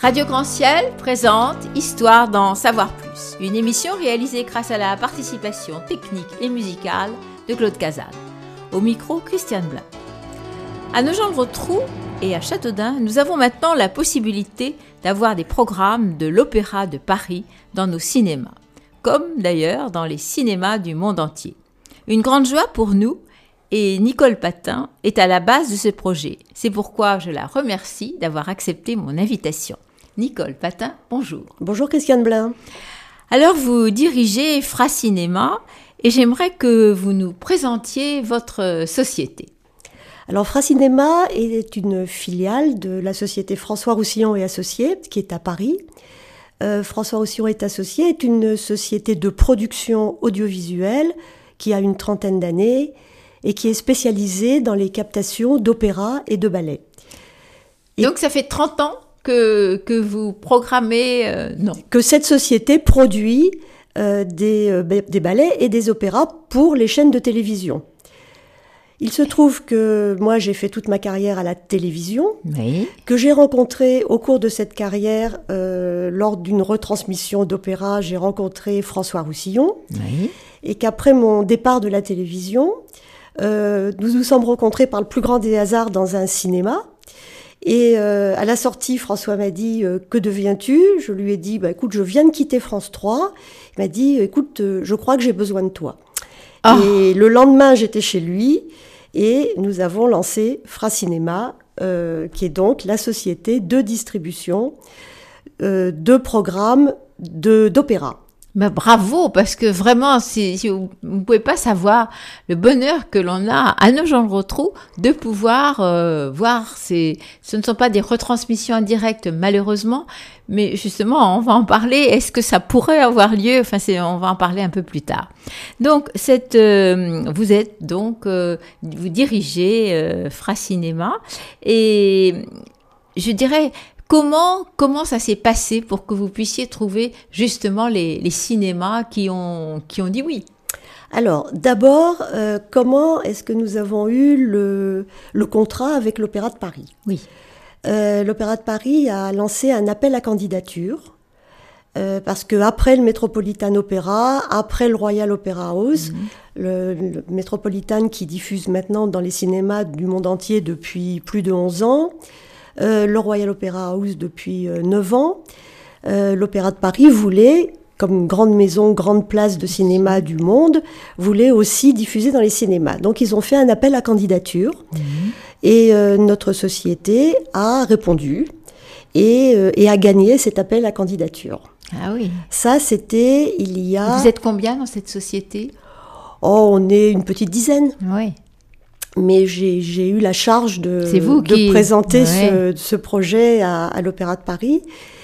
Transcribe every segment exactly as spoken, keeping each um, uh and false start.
Radio Grand Ciel présente Histoire d'en savoir plus, une émission réalisée grâce à la participation technique et musicale de Claude Cazal. Au micro, Christiane Blin. À Nogent-le-Rotrou et à Châteaudun, nous avons maintenant la possibilité d'avoir des programmes de l'Opéra de Paris dans nos cinémas, comme d'ailleurs dans les cinémas du monde entier. Une grande joie pour nous, et Nicole Patin est à la base de ce projet. C'est pourquoi je la remercie d'avoir accepté mon invitation. Nicole Patin, bonjour. Bonjour Christiane Blin. Alors vous dirigez Fra Cinéma et j'aimerais que vous nous présentiez votre société. Alors Fra Cinéma est une filiale de la société François Roussillon et Associés qui est à Paris. Euh, François Roussillon et Associés est une société de production audiovisuelle qui a une trentaine d'années et qui est spécialisée dans les captations d'opéra et de ballet. Et donc ça fait trente ans que, que vous programmez euh, non. Que cette société produit euh, des, euh, des ballets et des opéras pour les chaînes de télévision. Il se trouve que moi j'ai fait toute ma carrière à la télévision, oui. que j'ai rencontré au cours de cette carrière, euh, lors d'une retransmission d'opéra, j'ai rencontré François Roussillon, oui. Et qu'après mon départ de la télévision, euh, nous nous sommes rencontrés par le plus grand des hasards dans un cinéma. Et euh, à la sortie, François m'a dit euh, « Que deviens-tu » Je lui ai dit bah, « Écoute, je viens de quitter France trois. » Il m'a dit « Écoute, euh, je crois que j'ai besoin de toi. Oh. » Et le lendemain, j'étais chez lui et nous avons lancé Fra Cinéma, euh, qui est donc la société de distribution euh, de programmes de, d'opéra. Ben bravo, parce que vraiment, si, si vous ne pouvez pas savoir le bonheur que l'on a à Nogent-le-Rotrou de pouvoir euh, voir ces... Ce ne sont pas des retransmissions en direct, malheureusement, mais justement, on va en parler. Est-ce que ça pourrait avoir lieu ? Enfin, c'est, on va en parler un peu plus tard. Donc, cette, euh, vous êtes donc, euh, vous dirigez euh, Fra Cinéma, et je dirais... Comment, comment ça s'est passé pour que vous puissiez trouver justement les, les cinémas qui ont, qui ont dit oui ? Alors, d'abord, euh, comment est-ce que nous avons eu le, le contrat avec l'Opéra de Paris ? Oui. Euh, L'Opéra de Paris a lancé un appel à candidature euh, parce qu'après le Metropolitan Opera, après le Royal Opera House, mmh. le, le Metropolitan qui diffuse maintenant dans les cinémas du monde entier depuis plus de onze ans, Euh, le Royal Opera House depuis euh, neuf ans. Euh, L'Opéra de Paris voulait, comme grande maison, grande place de cinéma du monde, voulait aussi diffuser dans les cinémas. Donc ils ont fait un appel à candidature mmh. et euh, notre société a répondu et, euh, et a gagné cet appel à candidature. Ah oui. Ça, c'était il y a... Vous êtes combien dans cette société ? Oh, on est une petite dizaine. Oui. Mais j'ai, j'ai eu la charge de, qui... de présenter ouais. ce, ce projet à, à l'Opéra de Paris.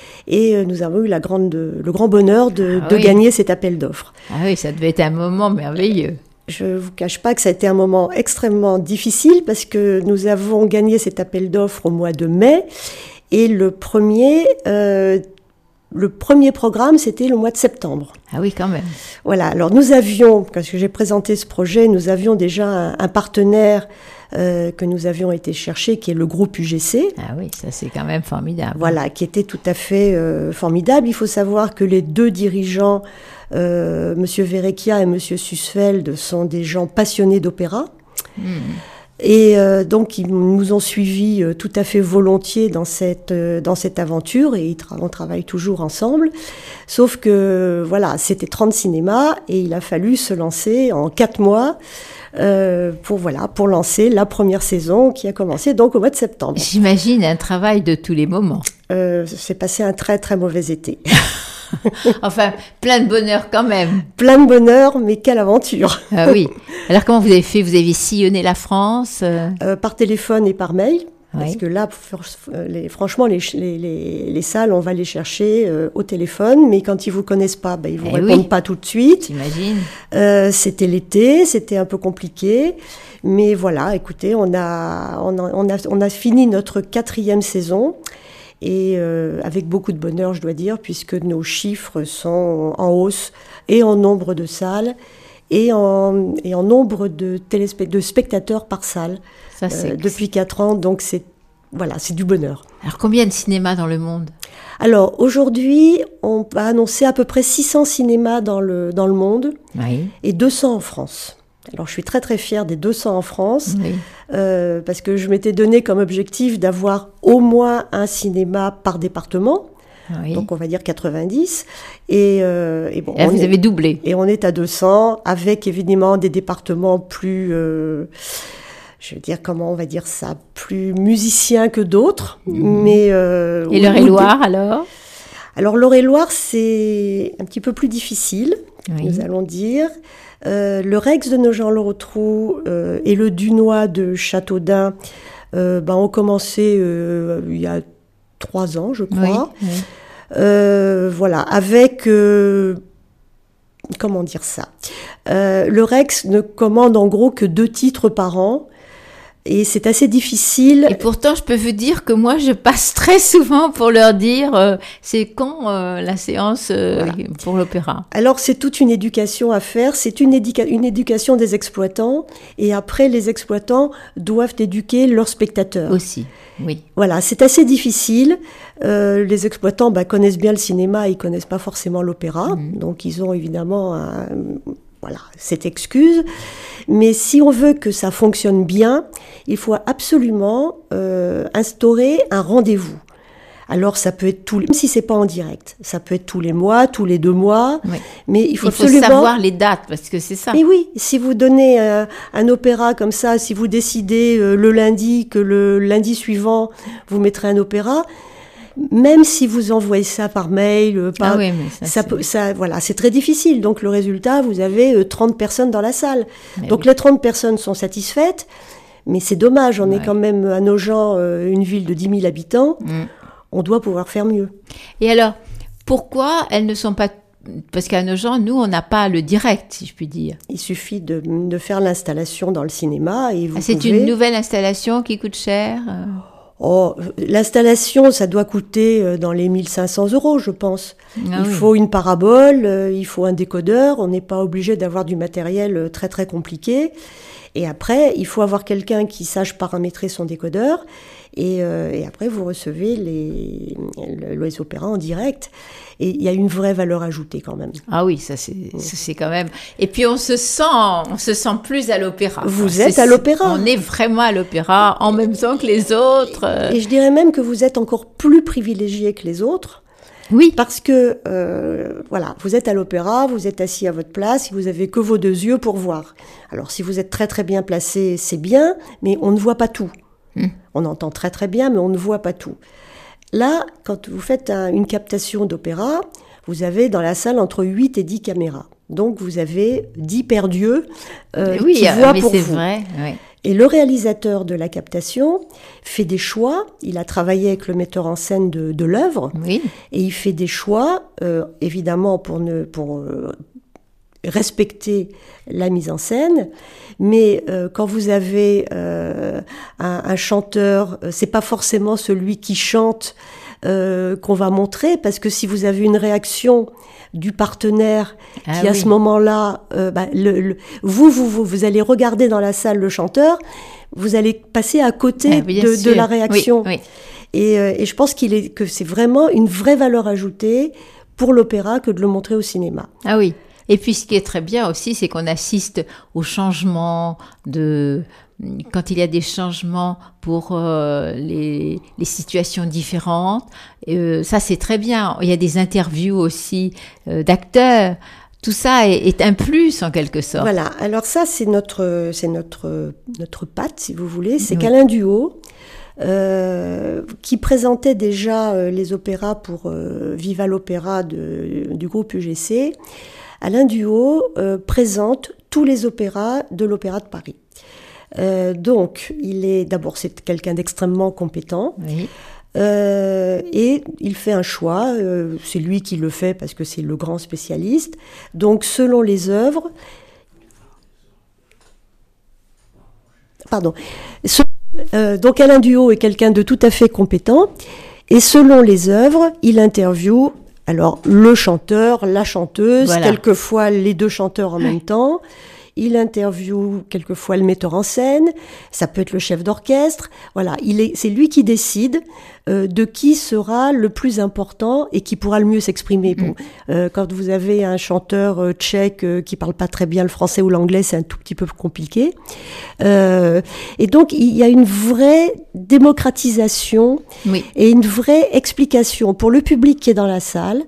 Et euh, nous avons eu la grande, le grand bonheur de, ah de oui. gagner cet appel d'offres. Ah oui, ça devait être un moment merveilleux. Je ne vous cache pas que ça a été un moment extrêmement difficile parce que nous avons gagné cet appel d'offres au mois de mai. Et le premier... Euh, Le premier programme, c'était le mois de septembre. Ah oui, quand même. Voilà, alors nous avions, quand j'ai présenté ce projet, nous avions déjà un, un partenaire euh, que nous avions été chercher, qui est le groupe U G C. Ah oui, ça c'est quand même formidable. Voilà, qui était tout à fait euh, formidable. Il faut savoir que les deux dirigeants, euh, M. Verrecchia et M. Sussfeld, sont des gens passionnés d'opéra. Hmm. Et euh, donc, ils nous ont suivis euh, tout à fait volontiers dans cette, euh, dans cette aventure et tra- on travaille toujours ensemble. Sauf que, voilà, c'était trente cinémas et il a fallu se lancer en quatre mois euh, pour, voilà, pour lancer la première saison qui a commencé donc au mois de septembre. J'imagine un travail de tous les moments. Euh, c'est passé un très, très mauvais été. Enfin, plein de bonheur quand même. Plein de bonheur, mais quelle aventure. Ah oui. Alors, comment vous avez fait ? Vous avez sillonné la France euh... Euh, par téléphone et par mail. Oui. Parce que là, les, franchement, les, les, les, les salles, on va les chercher euh, au téléphone, mais quand ils ne vous connaissent pas, ben, ils ne vous eh répondent oui. pas tout de suite. J'imagine. Euh, c'était l'été, c'était un peu compliqué. Mais voilà, écoutez, on a, on a, on a, on a fini notre quatrième saison. Et euh, avec beaucoup de bonheur, je dois dire, puisque nos chiffres sont en hausse, et en nombre de salles, et en, et en nombre de, téléspe- de spectateurs par salle. Ça, c'est euh, depuis quatre ans, donc c'est, voilà, c'est du bonheur. Alors, combien de cinémas dans le monde ? Alors, aujourd'hui, on va annoncer à peu près six cents cinémas dans le, dans le monde Oui. et deux cents en France. Alors, je suis très très fière des deux cents en France, Oui. euh, parce que je m'étais donné comme objectif d'avoir au moins un cinéma par département. Oui. Donc on va dire quatre-vingt-dix. Et, euh, et bon, Là, on vous est, avez doublé. et on est à deux cents, avec évidemment des départements plus, euh, je veux dire, comment on va dire ça, plus musiciens que d'autres. Mmh. Mais, euh, Et ou- l'Eure-et-Loire, ou des- alors? Alors l'Eure-et-Loire, c'est un petit peu plus difficile, Oui. nous allons dire. Euh, le Rex de Nogent-le-Rotrou euh, et le Dunois de Châteaudun euh, ben, ont commencé euh, il y a trois ans, je crois. Oui, oui. Euh, voilà, avec... euh, comment dire ça Euh, Le Rex ne commande en gros que deux titres par an. Et c'est assez difficile. Et pourtant, je peux vous dire que moi, je passe très souvent pour leur dire euh, c'est quand euh, la séance euh, Voilà. pour l'opéra. Alors c'est toute une éducation à faire, c'est une, éduca- une éducation des exploitants, et après les exploitants doivent éduquer leurs spectateurs. Aussi, oui. Voilà, c'est assez difficile. Euh, les exploitants bah, connaissent bien le cinéma, ils connaissent pas forcément l'opéra, Mhm. donc ils ont évidemment un- voilà, cette excuse. Mais si on veut que ça fonctionne bien, il faut absolument euh, instaurer un rendez-vous. Alors ça peut être tous les, même si c'est pas en direct, ça peut être tous les mois, tous les deux mois, Oui. mais il faut Il faut absolument savoir les dates, parce que c'est ça. mais oui, si vous donnez euh, un opéra comme ça, si vous décidez euh, le lundi que le lundi suivant, vous mettrez un opéra, même si vous envoyez ça par mail, euh, par, Ah oui, mais ça, ça c'est- peut, ça, voilà, c'est très difficile. Donc le résultat, vous avez euh, trente personnes dans la salle. Mais Donc oui. les trente personnes sont satisfaites, mais c'est dommage. On Ouais. est quand même à Nogent, euh, une ville de dix mille habitants. Mm. On doit pouvoir faire mieux. Et alors, pourquoi elles ne sont pas... Parce qu'à Nogent, nous, on n'a pas le direct, si je puis dire. Il suffit de, de faire l'installation dans le cinéma et vous Ah, c'est pouvez... une nouvelle installation qui coûte cher euh. Oh, l'installation, ça doit coûter euh, dans les mille cinq cents euros, je pense. Ah il oui. faut une parabole, euh, il faut un décodeur. On n'est pas obligé d'avoir du matériel euh, très très compliqué. Et après, il faut avoir quelqu'un qui sache paramétrer son décodeur. Et, euh, et après, vous recevez les, les opéras en direct. Et il y a une vraie valeur ajoutée quand même. Ah oui, ça c'est, ça, c'est quand même... Et puis on se sent, on se sent plus à l'opéra. Vous quoi. êtes C'est- à l'opéra. On est vraiment à l'opéra en même temps que les autres. euh. Et je dirais même que vous êtes encore plus privilégié que les autres. Oui, Parce que, euh, voilà, vous êtes à l'opéra, vous êtes assis à votre place, vous avez que vos deux yeux pour voir. Alors, si vous êtes très très bien placé, c'est bien, mais on ne voit pas tout. Mm. On entend très très bien, mais on ne voit pas tout. Là, quand vous faites un- une captation d'opéra, vous avez dans la salle entre huit et dix caméras. Donc, vous avez dix paires d'yeux euh, oui, qui euh, voient mais pour c'est vous. vrai. Oui. Et le réalisateur de la captation fait des choix. Il a travaillé avec le metteur en scène de, de l'œuvre. Oui. Et il fait des choix, euh, évidemment pour, ne, pour euh, respecter la mise en scène, mais euh, quand vous avez euh, un, un chanteur, euh, c'est pas forcément celui qui chante euh, qu'on va montrer, parce que si vous avez une réaction du partenaire Ah qui à oui. ce moment-là, euh, bah, le, le- vous, vous, vous, vous allez regarder dans la salle le chanteur, vous allez passer à côté Ah, bien de, de sûr. la réaction. Oui, oui. Et, euh, et je pense qu'il est, que c'est vraiment une vraie valeur ajoutée pour l'opéra que de le montrer au cinéma. Ah oui. Et puis ce qui est très bien aussi, c'est qu'on assiste au changement de... Quand il y a des changements pour euh, les, les situations différentes, euh, ça c'est très bien. Il y a des interviews aussi euh, d'acteurs. Tout ça est, est un plus en quelque sorte. Voilà, alors ça c'est notre, c'est notre, notre patte, si vous voulez, c'est Oui. qu'Alain Duhaut, euh, qui présentait déjà euh, les opéras pour euh, Viva l'Opéra de, du groupe U G C, Alain Duhaut euh, présente tous les opéras de l'Opéra de Paris. Euh, donc, il est d'abord c'est quelqu'un d'extrêmement compétent. Oui. Euh, et il fait un choix, euh, c'est lui qui le fait parce que c'est le grand spécialiste. Donc selon les œuvres, pardon, Ce- euh, donc Alain Duhaut est quelqu'un de tout à fait compétent, et selon les œuvres, il interviewe alors le chanteur, la chanteuse, Voilà. quelquefois les deux chanteurs en même temps. il interviewe quelquefois le metteur en scène, ça peut être le chef d'orchestre. Voilà, il est, c'est lui qui décide euh, de qui sera le plus important et qui pourra le mieux s'exprimer. Bon, euh, quand vous avez un chanteur euh, tchèque euh, qui parle pas très bien le français ou l'anglais, c'est un tout petit peu compliqué. Euh, et donc, il y a une vraie démocratisation Oui. et une vraie explication pour le public qui est dans la salle.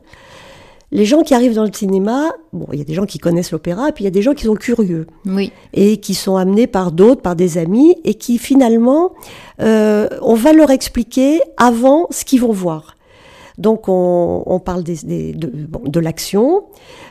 Les gens qui arrivent dans le cinéma, bon, il y a des gens qui connaissent l'opéra, et puis il y a des gens qui sont curieux. Oui. Et qui sont amenés par d'autres, par des amis, et qui finalement, euh, on va leur expliquer avant ce qu'ils vont voir. Donc on, on parle des, des, de, bon, de l'action,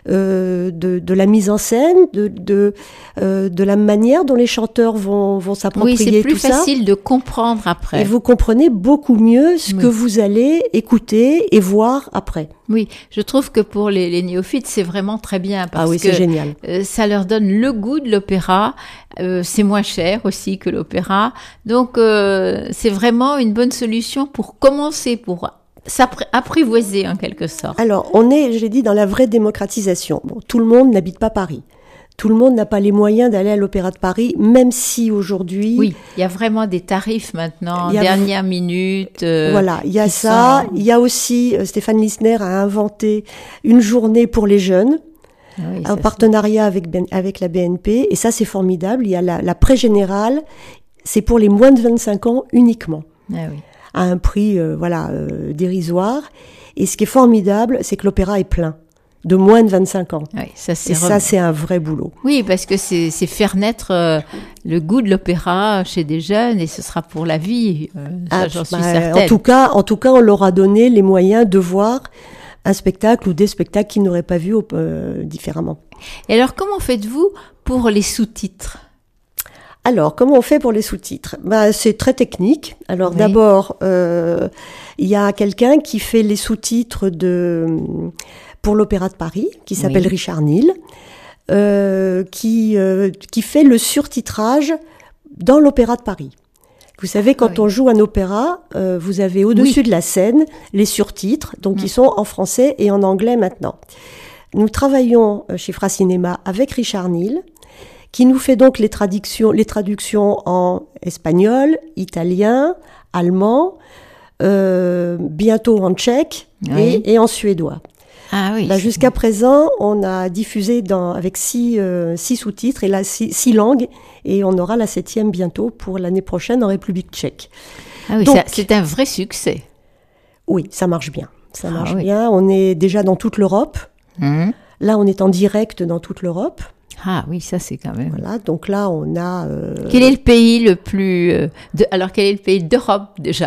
euh, de, de la mise en scène, de, de, euh, de la manière dont les chanteurs vont, vont s'approprier tout ça. Oui, c'est plus facile de comprendre après. Et vous comprenez beaucoup mieux ce Oui. que vous allez écouter et voir après. Oui, je trouve que pour les, les néophytes, c'est vraiment très bien parce Ah oui, que c'est génial. euh, ça leur donne le goût de l'opéra. Euh, c'est moins cher aussi que l'opéra. Donc, euh, c'est vraiment une bonne solution pour commencer, pour s'apprivoiser en quelque sorte. Alors, on est, je l'ai dit, dans la vraie démocratisation. Bon, tout le monde n'habite pas Paris. Tout le monde n'a pas les moyens d'aller à l'Opéra de Paris, même si aujourd'hui... Oui, il y a vraiment des tarifs maintenant, Il y a- dernière minute. euh, Voilà, il y a qui ça. sont- Il y a aussi, euh, Stéphane Lissner a inventé une journée pour les jeunes, Ah oui, en ça, c'est- partenariat avec, Ben- avec la B N P. Et ça, c'est formidable. Il y a la, la pré-générale, c'est pour les moins de vingt-cinq ans uniquement, Ah oui. à un prix euh, voilà euh, dérisoire. Et ce qui est formidable, c'est que l'opéra est plein, de moins de vingt-cinq ans. Oui, ça, c'est Et re- ça, c'est un vrai boulot. Oui, parce que c'est c'est faire naître euh, le goût de l'opéra chez des jeunes et ce sera pour la vie. euh, ça, Ah, j'en suis bah, certaine. En tout cas, en tout cas, on leur a donné les moyens de voir un spectacle ou des spectacles qu'ils n'auraient pas vus euh, différemment. Et alors, comment faites-vous pour les sous-titres? Alors, comment on fait pour les sous-titres? Bah, c'est très technique. Alors, Oui. d'abord, euh, il y a quelqu'un qui fait les sous-titres de pour l'Opéra de Paris, qui s'appelle Oui. Richard Neal, euh, qui euh, qui fait le surtitrage dans l'Opéra de Paris. Vous savez, quand Oui. on joue un opéra, euh, vous avez au-dessus Oui. de la scène les surtitres, donc Mm. ils sont en français et en anglais maintenant. Nous travaillons euh, chez Fra Cinéma avec Richard Neal, qui nous fait donc les traductions, les traductions en espagnol, italien, allemand, euh, bientôt en tchèque Oui. et, et en suédois. Ah oui. Là, jusqu'à présent, on a diffusé dans, avec six, euh, six sous-titres et là, six, six langues, et on aura la septième bientôt pour l'année prochaine en République tchèque. Ah oui, donc- ça- c'est un vrai succès. Oui, ça marche bien. Ça Ah marche oui. bien. On est déjà dans toute l'Europe. Hum. Là, on est en direct dans toute l'Europe. Ah oui, ça c'est quand même. Voilà. Donc là, on a. euh, Quel est le pays le plus euh, de... alors quel est le pays d'Europe déjà?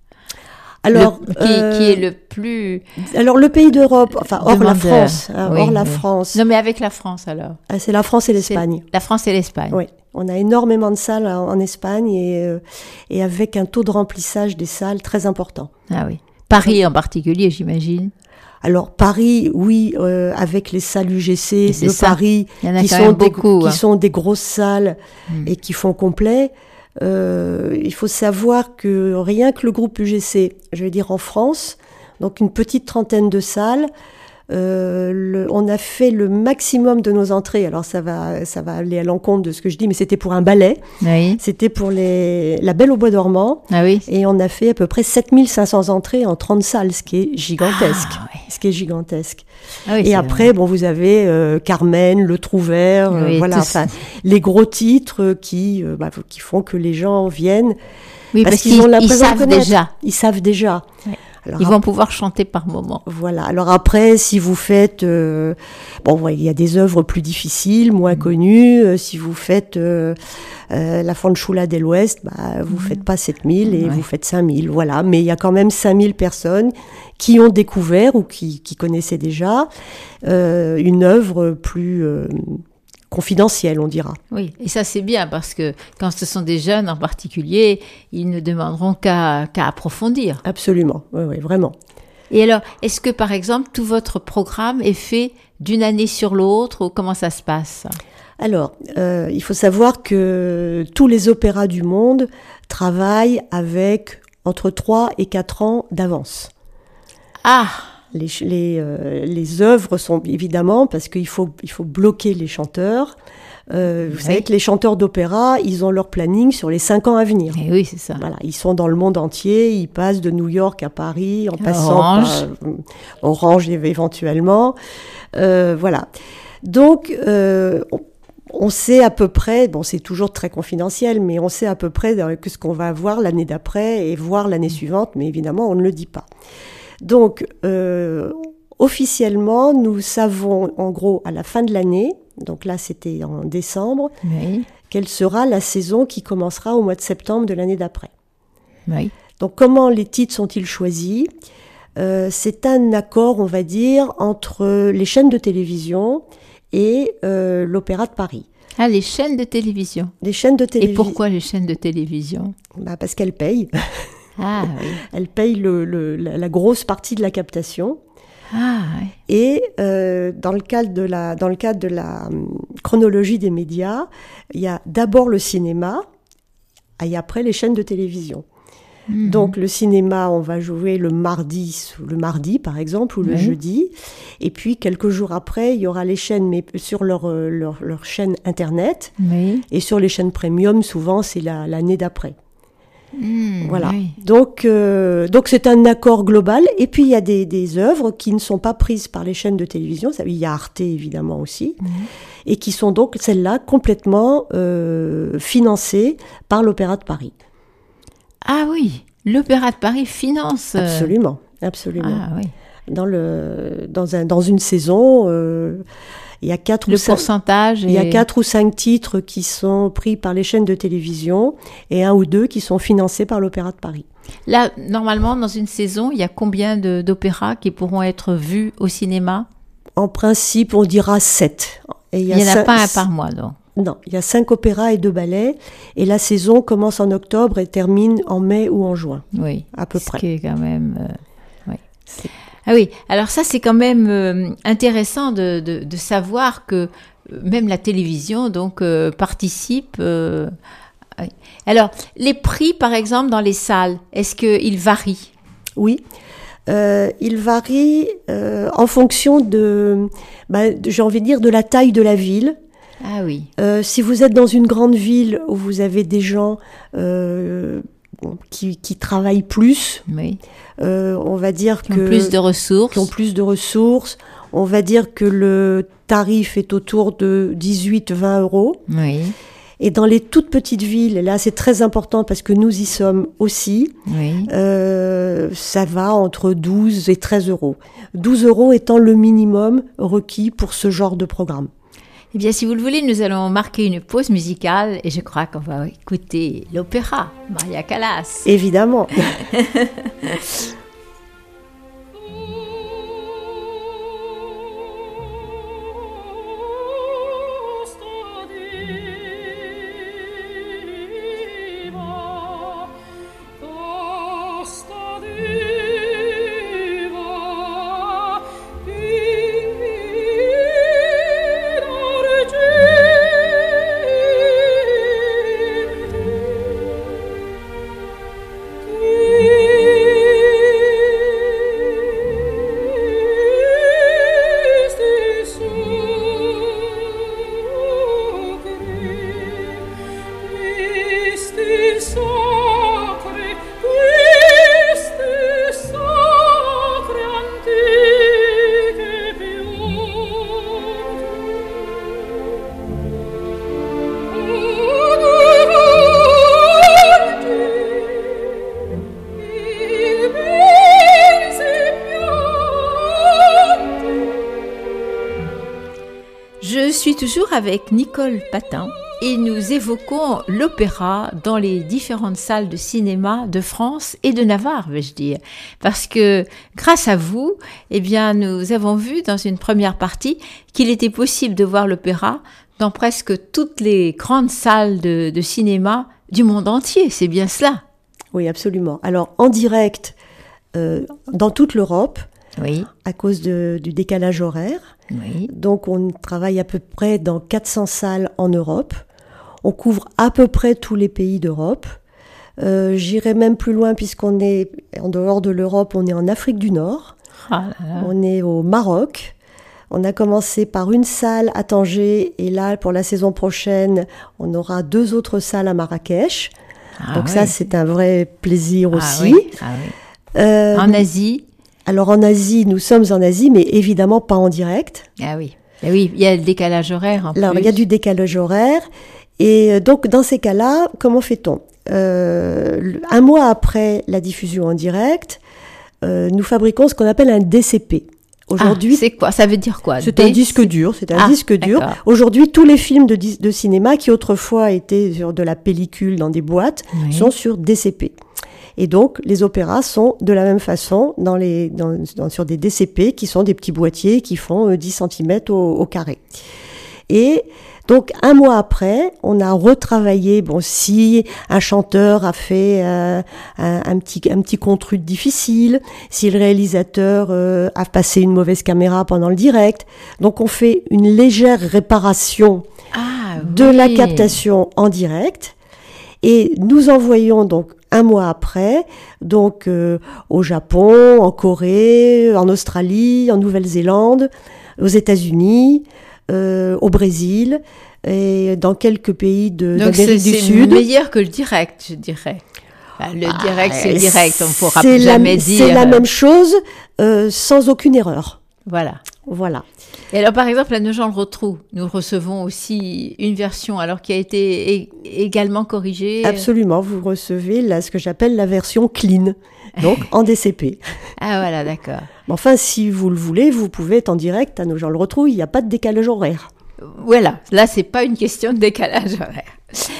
Alors, Le- qui, euh, qui est le plus alors le pays d'Europe, enfin hors la demandeur. France, hein, Oui, hors la oui. France, Non mais avec la France alors. ah, c'est la France et l'Espagne. C'est La France et l'Espagne. Oui, on a énormément de salles en, en Espagne et, euh, et avec un taux de remplissage des salles très important. Ah oui. Paris en particulier, j'imagine. Alors Paris, oui, euh, avec les salles U G C C'est de ça. Paris, Il y en a qui quand sont même des, beaucoup. qui hein. sont des grosses salles Mm. et qui font complet. Euh, il faut savoir que rien que le groupe U G C, je vais dire en France, donc une petite trentaine de salles, euh, le- on a fait le maximum de nos entrées. Alors ça va, ça va aller à l'encontre de ce que je dis, mais c'était pour un ballet, Oui. c'était pour les, la Belle au Bois dormant, Ah oui. et on a fait à peu près sept mille cinq cents entrées en trente salles, ce qui est gigantesque. Ah, ouais. Ce qui est gigantesque. Ah oui, Et c'est après, bon, vous avez euh, Carmen, Le Trouvert, euh, Oui, voilà, tout enfin, les gros titres qui, euh, bah, qui font que les gens viennent. Oui, parce parce, qu'ils qu'ils ont ils l'impression de savent connaître. déjà. Ils savent déjà. Ouais. Alors, Ils vont pouvoir chanter par moment. Voilà. Alors après, si vous faites, euh, bon, ouais, il y a des œuvres plus difficiles, moins Mm. connues. Euh, si vous faites euh, euh, la Fanciulla de l'Ouest, bah, vous faites pas sept mille et Ouais. vous faites cinq mille. Voilà. Mais il y a quand même cinq mille personnes qui ont découvert ou qui, qui connaissaient déjà euh, une œuvre plus euh, confidentielle, on dira. Oui, et ça c'est bien parce que quand ce sont des jeunes en particulier, ils ne demanderont qu'à qu'à approfondir. Absolument. Oui, oui, vraiment. Et alors, est-ce que par exemple tout votre programme est fait d'une année sur l'autre ou comment ça se passe? Alors, euh, il faut savoir que tous les opéras du monde travaillent avec entre trois et quatre ans d'avance. Ah, Les, les, euh, les œuvres sont évidemment parce qu'il faut, il faut bloquer les chanteurs. Euh, vous oui. savez que les chanteurs d'opéra, ils ont leur planning sur les cinq ans à venir. Et oui, c'est ça. Voilà, ils sont dans le monde entier, ils passent de New York à Paris, en passant Orange. par euh, Orange éventuellement. Euh, voilà. Donc, euh, on, on sait à peu près, bon, c'est toujours très confidentiel, mais on sait à peu près que ce qu'on va voir l'année d'après et voir l'année suivante, mais évidemment, on ne le dit pas. Donc, euh, officiellement, nous savons, en gros, à la fin de l'année, donc là, c'était en décembre, oui. quelle sera la saison qui commencera au mois de septembre de l'année d'après. Oui. Donc, comment les titres sont-ils choisis ? euh, C'est un accord, on va dire, entre les chaînes de télévision et euh, l'Opéra de Paris. Ah, les chaînes de télévision. Les chaînes de télévision. Et pourquoi les chaînes de télévision ? Bah, parce qu'elles payent. Ah, oui. Elles payent le, le, la, la grosse partie de la captation. Ah, oui. Et euh, dans le cadre de la, dans le cadre de la um, chronologie des médias, il y a d'abord le cinéma et après les chaînes de télévision. Mmh. Donc le cinéma, on va jouer le mardi, le mardi par exemple, ou le oui. jeudi. Et puis quelques jours après, il y aura les chaînes, mais sur leur, leur, leur chaîne internet. Oui. Et sur les chaînes premium, souvent, c'est la, l'année d'après. Mmh, voilà. Oui. Donc, euh, donc c'est un accord global. Et puis il y a des, des œuvres qui ne sont pas prises par les chaînes de télévision. Ça, il y a Arte évidemment aussi, mmh. et qui sont donc celles-là complètement euh, financées par l'Opéra de Paris. Ah oui, l'Opéra de Paris finance. Euh... Absolument, absolument. Ah oui. Dans le dans un dans une saison. Euh, Il y a quatre le ou cinq, pourcentage. Il y a quatre ou cinq titres qui sont pris par les chaînes de télévision et un ou deux qui sont financés par l'Opéra de Paris. Là, normalement, dans une saison, il y a combien de, d'opéras qui pourront être vus au cinéma ? En principe, on dira sept. Et il n'y en a cinq, pas un par mois, donc. Non, il y a cinq opéras et deux ballets. Et la saison commence en octobre et termine en mai ou en juin. Oui, à peu ce près. Qui est quand même... Euh, oui, c'est... Ah oui, alors ça c'est quand même euh, intéressant de, de, de savoir que même la télévision donc euh, participe. Euh, oui. Alors les prix par exemple dans les salles, est-ce qu'ils varient ? Oui, euh, ils varient euh, en fonction de, bah, de, j'ai envie de dire, de la taille de la ville. Ah oui. Euh, si vous êtes dans une grande ville où vous avez des gens euh, qui, qui travaillent plus, oui. euh, on va dire qui que... ont plus de ressources. Qui ont plus de ressources. On va dire que le tarif est autour de dix-huit à vingt euros. Oui. Et dans les toutes petites villes, et là c'est très important parce que nous y sommes aussi, oui. euh, ça va entre douze et treize euros. douze euros étant le minimum requis pour ce genre de programme. Eh bien, si vous le voulez, nous allons marquer une pause musicale et je crois qu'on va écouter l'opéra Maria Callas. Évidemment. Toujours avec Nicole Patin et nous évoquons l'opéra dans les différentes salles de cinéma de France et de Navarre, vais-je dire. Parce que grâce à vous, eh bien, nous avons vu dans une première partie qu'il était possible de voir l'opéra dans presque toutes les grandes salles de, de cinéma du monde entier. C'est bien cela? Oui, absolument. Alors, en direct, euh, dans toute l'Europe, oui. à cause de, du décalage horaire. Oui. Donc, on travaille à peu près dans quatre cents salles en Europe. On couvre à peu près tous les pays d'Europe. Euh, j'irai même plus loin puisqu'on est en dehors de l'Europe, on est en Afrique du Nord. Ah là là. On est au Maroc. On a commencé par une salle à Tanger et là, pour la saison prochaine, on aura deux autres salles à Marrakech. Ah Donc oui. ça, c'est un vrai plaisir Ah aussi. oui, ah oui. Euh, En Asie. alors en Asie, nous sommes en Asie, mais évidemment pas en direct. Ah oui. Ah oui, il y a le décalage horaire en Alors plus. il y a du décalage horaire. Et donc dans ces cas-là, comment fait-on ? Euh, Un mois après la diffusion en direct, euh, nous fabriquons ce qu'on appelle un D C P. Aujourd'hui, ah, c'est quoi ? Ça veut dire quoi ? C'est un disque dur. C'est un ah, disque dur. D'accord. Aujourd'hui, tous les films de, de cinéma qui autrefois étaient sur de la pellicule dans des boîtes oui. sont sur D C P. Et donc, les opéras sont de la même façon dans les, dans, dans, sur des D C P qui sont des petits boîtiers qui font euh, dix centimètres au, au carré. Et donc, un mois après, on a retravaillé, bon, si un chanteur a fait euh, un, un petit un petit contru difficile, si le réalisateur euh, a passé une mauvaise caméra pendant le direct, donc on fait une légère réparation ah, de oui. la captation en direct, et nous envoyons donc un mois après, donc euh, au Japon, en Corée, en Australie, en Nouvelle-Zélande, aux États-Unis, euh, au Brésil et dans quelques pays de, donc d'Amérique c'est, du c'est Sud. C'est meilleur que le direct, je dirais. Enfin, le ah, direct, c'est le direct, on ne pourra c'est jamais la, dire. C'est la même chose, euh, sans aucune erreur. Voilà. Voilà. Et alors, par exemple, à Nogent-le-Rotrou, nous recevons aussi une version, alors qui a été é- également corrigée. Absolument, vous recevez là ce que j'appelle la version clean, donc en D C P. Ah voilà, d'accord. Enfin, si vous le voulez, vous pouvez être en direct à Nogent-le-Rotrou, il n'y a pas de décalage horaire. Voilà, là, c'est pas une question de décalage horaire.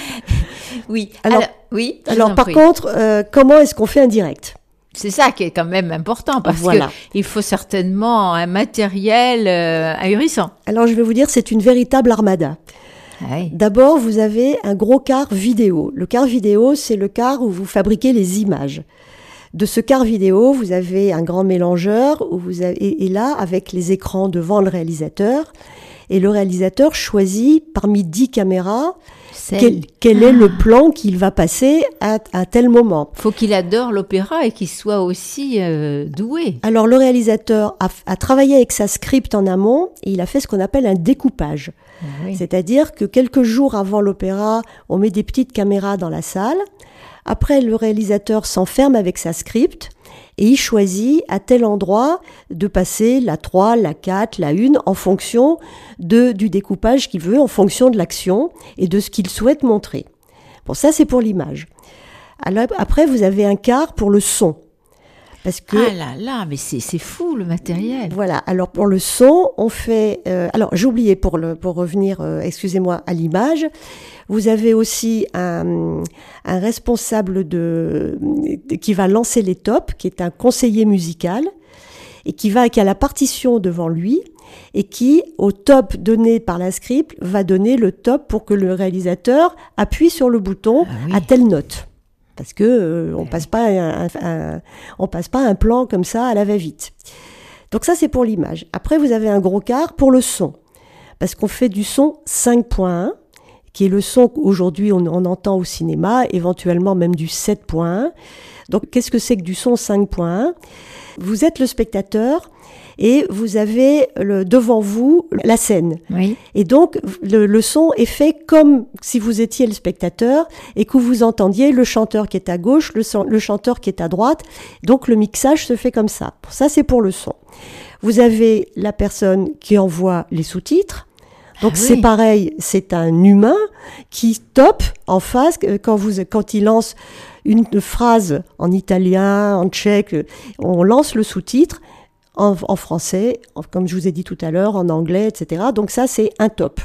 Oui, alors, alors, oui, alors par prie. contre, euh, comment est-ce qu'on fait un direct ? C'est ça qui est quand même important, parce voilà. qu'il faut certainement un matériel euh, ahurissant. Alors, je vais vous dire, c'est une véritable armada. Oui. D'abord, vous avez un gros quart vidéo. Le quart vidéo, c'est le quart où vous fabriquez les images. De ce quart vidéo, vous avez un grand mélangeur, où vous avez, et, et là, avec les écrans devant le réalisateur, et le réalisateur choisit parmi dix caméras quel, quel ah. est le plan qu'il va passer à, à tel moment. Il faut qu'il adore l'opéra et qu'il soit aussi euh, doué. Alors le réalisateur a, a travaillé avec sa script en amont et il a fait ce qu'on appelle un découpage. Ah oui. C'est-à-dire que quelques jours avant l'opéra, on met des petites caméras dans la salle. Après, le réalisateur s'enferme avec sa script et il choisit à tel endroit de passer la trois, la quatre, la un en fonction de, du découpage qu'il veut, en fonction de l'action et de ce qu'il souhaite montrer. Bon, ça c'est pour l'image. Alors, après, vous avez un quart pour le son. Parce que, ah là là, mais c'est, c'est fou le matériel. Voilà, alors pour le son, on fait... Euh, alors j'ai oublié pour, le, pour revenir, euh, excusez-moi, à l'image, vous avez aussi un, un responsable de, de, qui va lancer les tops, qui est un conseiller musical, et qui, va, qui a la partition devant lui, et qui, au top donné par la script, va donner le top pour que le réalisateur appuie sur le bouton ah oui. à telle note. Parce que euh, on passe pas un, un, un, on passe pas un plan comme ça à la va-vite. Donc ça c'est pour l'image. Après vous avez un gros quart pour le son, parce qu'on fait du son cinq point un, qui est le son qu'aujourd'hui on, on entend au cinéma, éventuellement même du sept point un. Donc qu'est-ce que c'est que du son cinq point un ? Vous êtes le spectateur et vous avez le, devant vous la scène. Oui. Et donc, le, le son est fait comme si vous étiez le spectateur et que vous entendiez le chanteur qui est à gauche, le, le chanteur qui est à droite. Donc, le mixage se fait comme ça. Ça, c'est pour le son. Vous avez la personne qui envoie les sous-titres. Donc, ah oui. c'est pareil, c'est un humain qui top en face quand, vous, quand il lance une phrase en italien, en tchèque, on lance le sous-titre. En, en français, en, comme je vous ai dit tout à l'heure, en anglais, et cetera. Donc ça, c'est un top.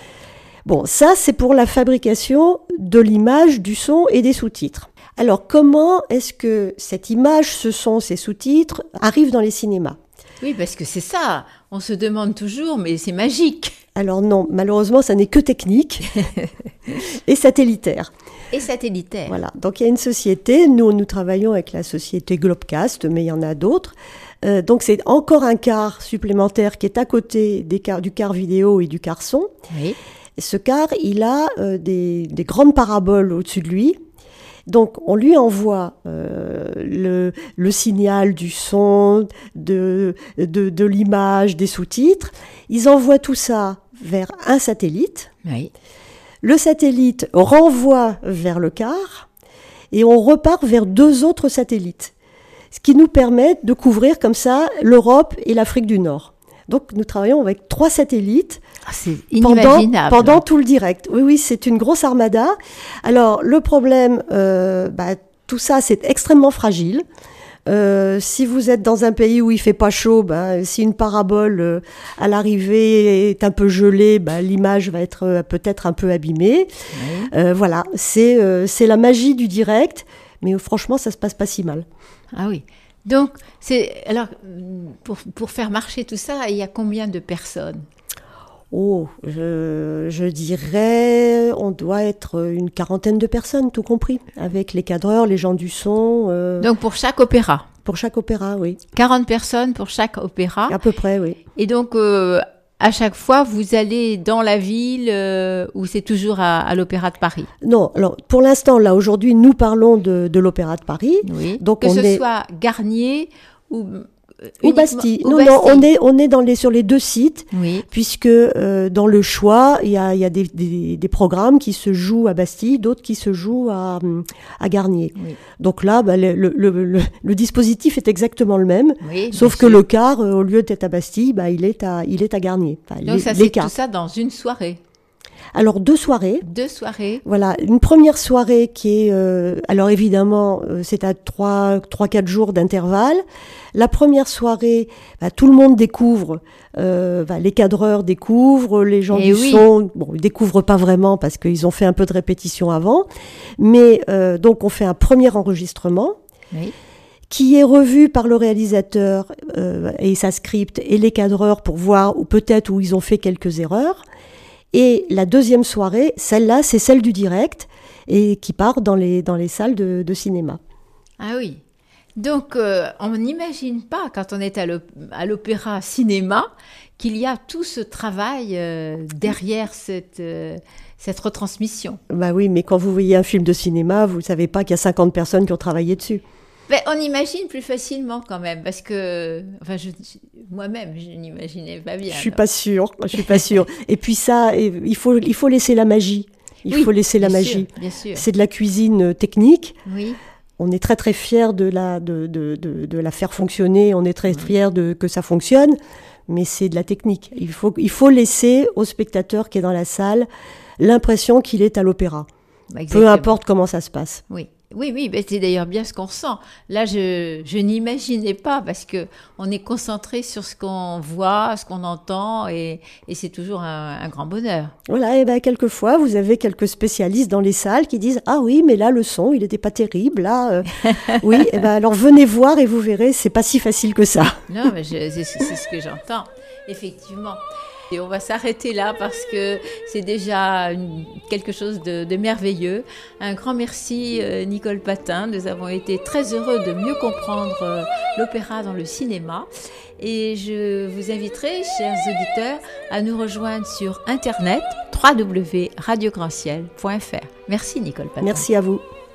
Bon, ça, c'est pour la fabrication de l'image, du son et des sous-titres. Alors, comment est-ce que cette image, ce son, ces sous-titres arrivent dans les cinémas ? Oui, parce que c'est ça. On se demande toujours, mais c'est magique. Alors non, malheureusement, ça n'est que technique et satellitaire. Et satellitaire. Voilà. Donc il y a une société. Nous, nous travaillons avec la société Globecast, mais il y en a d'autres. Euh, donc c'est encore un quart supplémentaire qui est à côté des quart, du quart vidéo et du quart son. Oui. Et ce quart, il a euh, des, des grandes paraboles au-dessus de lui. Donc, on lui envoie euh, le, le signal du son, de, de, de l'image, des sous-titres. Ils envoient tout ça vers un satellite. Oui. Le satellite renvoie vers le quart et on repart vers deux autres satellites. Ce qui nous permet de couvrir comme ça l'Europe et l'Afrique du Nord. Donc, nous travaillons avec trois satellites. Ah, c'est pendant, inimaginable. pendant tout le direct. Oui, oui, c'est une grosse armada. Alors, le problème, euh, bah, tout ça, c'est extrêmement fragile. Euh, si vous êtes dans un pays où il fait pas chaud, bah, si une parabole euh, à l'arrivée est un peu gelée, bah, l'image va être euh, peut-être un peu abîmée. Oui. Euh, voilà, c'est euh, c'est la magie du direct, mais euh, franchement, ça se passe pas si mal. Ah oui. Donc, c'est alors pour pour faire marcher tout ça, il y a combien de personnes? Oh, je, je dirais, on doit être une quarantaine de personnes, tout compris, avec les cadreurs, les gens du son. Euh, donc pour chaque opéra? Pour chaque opéra, oui. quarante personnes pour chaque opéra? À peu près, oui. Et donc, euh, à chaque fois, vous allez dans la ville euh, ou c'est toujours à, à l'Opéra de Paris? Non, alors pour l'instant, là, aujourd'hui, nous parlons de, de l'Opéra de Paris. Oui, donc que on ce est... soit Garnier ou... Ou Bastille. Ou non, Bastille. non, on est, on est dans les, sur les deux sites, oui. puisque euh, dans le choix, il y a, il y a des, des, des programmes qui se jouent à Bastille, d'autres qui se jouent à, à Garnier. Oui. Donc là, bah, le, le, le, le dispositif est exactement le même, oui, sauf que sûr. le quart, euh, au lieu d'être à Bastille, bah, il, est à, il est à Garnier. Enfin, Donc les, ça, c'est tout ça dans une soirée? Alors, deux soirées. Deux soirées. Voilà, une première soirée qui est... Euh, alors, évidemment, euh, c'est à trois, trois, quatre jours d'intervalle. La première soirée, bah, tout le monde découvre, euh, bah, les cadreurs découvrent, les gens Et du oui. son, bon, ils découvrent pas vraiment parce qu'ils ont fait un peu de répétition avant. Mais euh, donc, on fait un premier enregistrement. Oui. Qui est revu par le réalisateur euh, et sa script et les cadreurs pour voir ou peut-être où ils ont fait quelques erreurs. Et la deuxième soirée, celle-là, c'est celle du direct et qui part dans les, dans les salles de, de cinéma. Ah oui. Donc, euh, on n'imagine pas, quand on est à l'opéra cinéma, qu'il y a tout ce travail euh, derrière cette, euh, cette retransmission. Bah oui, mais quand vous voyez un film de cinéma, vous ne savez pas qu'il y a cinquante personnes qui ont travaillé dessus. Ben, on imagine plus facilement quand même, parce que enfin, je, moi-même, je n'imaginais pas bien. Je suis pas sûre, je suis pas sûre. Et puis ça, il faut, il faut laisser la magie. Il oui, faut laisser la bien magie. Sûr, bien sûr. C'est de la cuisine technique. Oui. On est très très fiers de la, de, de, de, de la faire fonctionner. On est très oui. fiers de que ça fonctionne, mais c'est de la technique. Il faut, il faut laisser au spectateur qui est dans la salle l'impression qu'il est à l'opéra. Bah, peu importe comment ça se passe. Oui. Oui, oui, ben c'est d'ailleurs bien ce qu'on sent. Là, je, je n'imaginais pas parce que on est concentré sur ce qu'on voit, ce qu'on entend, et, et c'est toujours un, un grand bonheur. Voilà, et ben quelquefois, vous avez quelques spécialistes dans les salles qui disent « Ah oui, mais là, le son, il n'était pas terrible, là. Euh... » Oui, et ben alors venez voir et vous verrez, c'est pas si facile que ça. Non, mais je, c'est, c'est ce que j'entends, effectivement. Et on va s'arrêter là parce que c'est déjà une, quelque chose de, de merveilleux. Un grand merci euh, Nicole Patin. Nous avons été très heureux de mieux comprendre euh, l'opéra dans le cinéma. Et je vous inviterai, chers auditeurs, à nous rejoindre sur Internet w w w point radio grand ciel point f r. Merci Nicole Patin. Merci à vous.